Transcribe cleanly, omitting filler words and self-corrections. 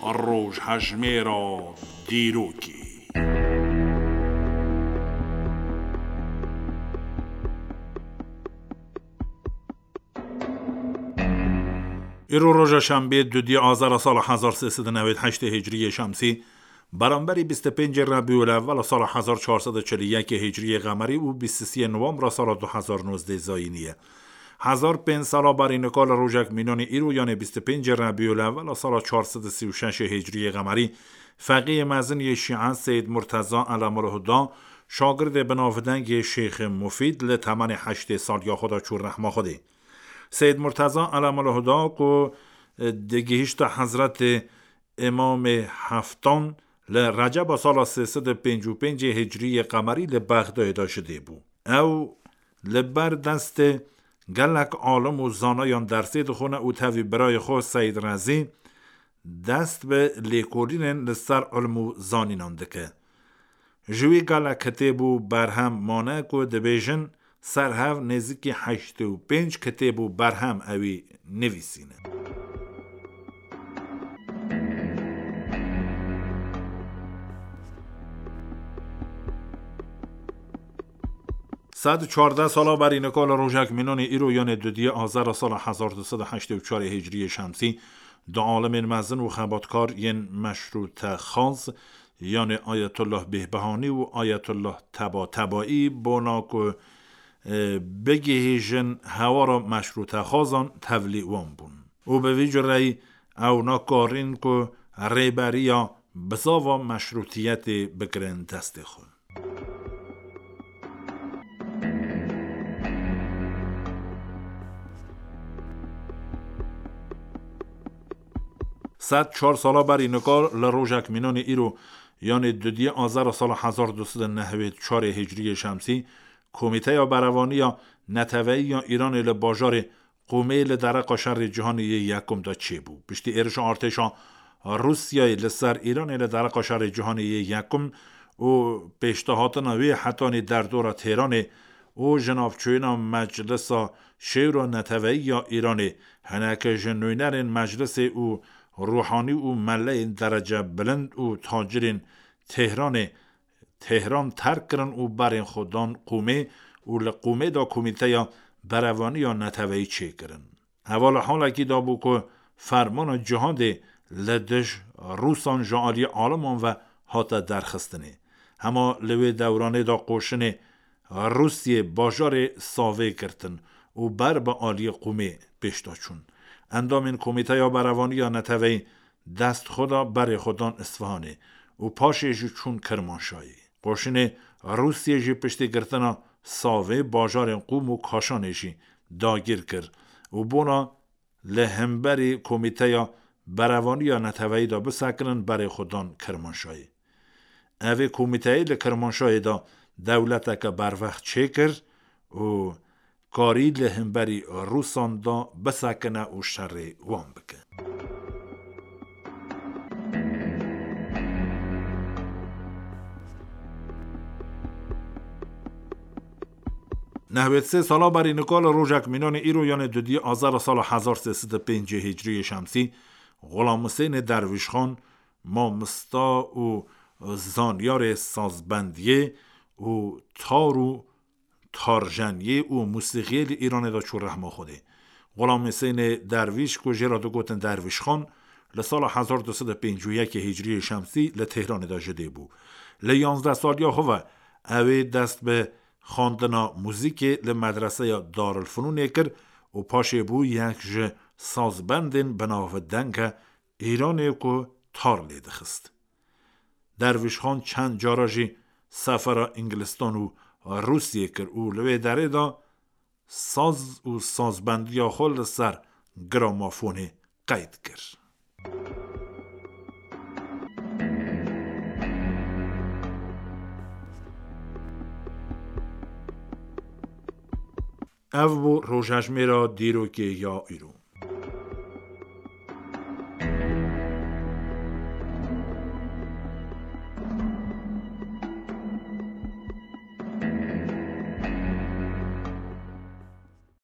روژهژمێرە دیروکی. ایرو روژا شنبه 2 آذر سال 1398 هجری شمسی برابر 25 ربیع الاول سال 1441 هجری قمری و 23 نوامبر سال 2019 زاینیه. 1500 برینکال روژک مینون ایرو یعنی 25 ربیع الاول سال 436 هجری قمری فقیه مزنی شیعه سید مرتضی علم الهدا شاگرد بناودنگ شیخ مفید لتمن 8 سال یا خدا چور رحمه خوده. سید مرتضی علم الهدا کو دگیشت حضرت امام هفتان لرجب سال 355 هجری قمری لبغداد داشته بود. او لبر دست گلک عالم و زانایان در سید خونه او تاوی برای خود سید رزی دست به لیکولین لسر علم و زانینان دکه. جوی گلک کتیبو برهم مانه کو دبیجن سرهاو نزدیکی 85 کتیبو برهم اوی نویسینه. صد 14 سالا برینکال روژک مینون ایرو یعنی 2 آذر سال 1284 هجری شمسی دو عالم مزن و خباتکار ین مشروط خاص یعنی آیت الله بهبهانی و آیت الله طباطبایی بوناکو بگیهیجن هوا را مشروط خازان تولیوان بون او به ویج رای او ناکارین که ریبری یا بزاوا مشروطیت بگرن دست خود. صد 4 سالا برینکال لروژک مینون ایرو یعنی 2 آذر سال 1294 هجری شمسی کمیته یا بروانی یا نتوی یا ایران لباجار قومه لدرق شر جهانی یکم دا چه بود. بشتی ارش ارتشا روسیای لسر ایران لدرق شر جهانی یکم و پیشتهات نوی حتانی در دور تهران و جنابچوینا مجلس شیر و نتوی یا ایران هنک جنوینر مجلس او روحانی و مله درجه بلند و تاجرین تهران ترک کرن و برین خودان قومه و لقومه دا کمیته یا بروانی یا نتوی چه کرن. اول حالا که دا بو که فرمان جهاد لدش روسان جعالی عالمان و حتی درخستنه. اما لوی دورانه دا قوشن روسیه باجار ساوه کرتن و بر با عالی قومه پیشتا چون. اندام این کمیته یا بروانی یا نتوی دست خدا بر خودان اصفهانه و پاشه جو چون کرمانشاهی. قوشن روسیه جی پشتی گرتنا ساوه باجار قوم و کاشانه جی داگیر کر و بونا لهمبری کمیته یا بروانی یا نتوی دا بسکرن بر خودان کرمانشاهی. اوه کمیته لکرمانشاهی دا دولت که بر وقت چه کر و کاری لهمبری روسان دا بسکنه و شر وان بکن. نهوید 3 سالا برینکال روژک مینون ایرو یعنی 2 آذر سال 1305 هجری شمسی غلام حسین درویش خان مامستا و زانیار سازبندیه و تارو تارجنیه و موسیقی ایران دا چور رحمه خوده. غلام حسین درویش که جرا دو گوتن درویش خان لسال 1251 هجری شمسی لتهران دا جده بو. ل 11 سال یا هوا اوه دست به خواندنا موزیک لمدرسه یا دارالفنون کر و پاشه بو یک ج سازبندن بناودنگ ایران که تار لیده خست. درویش خان چند جاراجی سفر انگلستان و روسیه کر او لوی داره دا ساز و سازبندی خل سر گرامافون قید کر. او بو روژهژمێرە دیروکی یا ایرو.